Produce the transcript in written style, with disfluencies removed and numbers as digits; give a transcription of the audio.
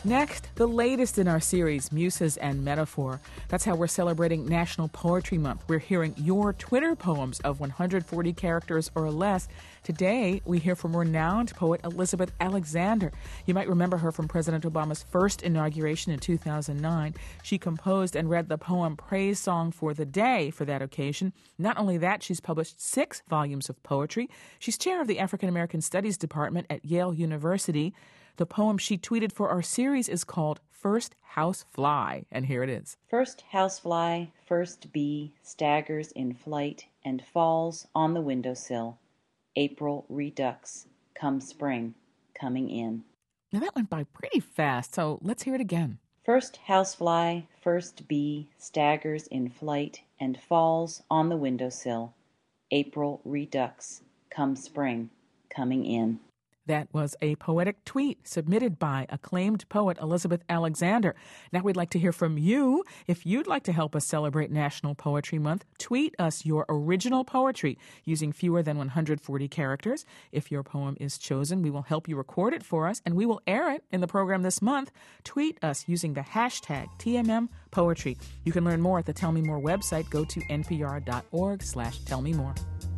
Next, the latest in our series, Muses and Metaphor. That's how we're celebrating National Poetry Month. We're hearing your Twitter poems of 140 characters or less. Today, we hear from renowned poet Elizabeth Alexander. You might remember her from President Obama's first inauguration in 2009. She composed and read the poem Praise Song for the Day for that occasion. Not only that, she's published 6 volumes of poetry. She's chair of the African American Studies Department at Yale University. The poem she tweeted for our series is called First House Fly, and here it is. First housefly, first bee, staggers in flight and falls on the windowsill. April redux, come spring, coming in. Now that went by pretty fast, so let's hear it again. First housefly, first bee, staggers in flight and falls on the windowsill. April redux, come spring, coming in. That was a poetic tweet submitted by acclaimed poet Elizabeth Alexander. Now we'd like to hear from you. If you'd like to help us celebrate National Poetry Month, tweet us your original poetry using fewer than 140 characters. If your poem is chosen, we will help you record it for us, and we will air it in the program this month. Tweet us using the hashtag TMMPoetry. You can learn more at the Tell Me More website. Go to npr.org/tellmemore.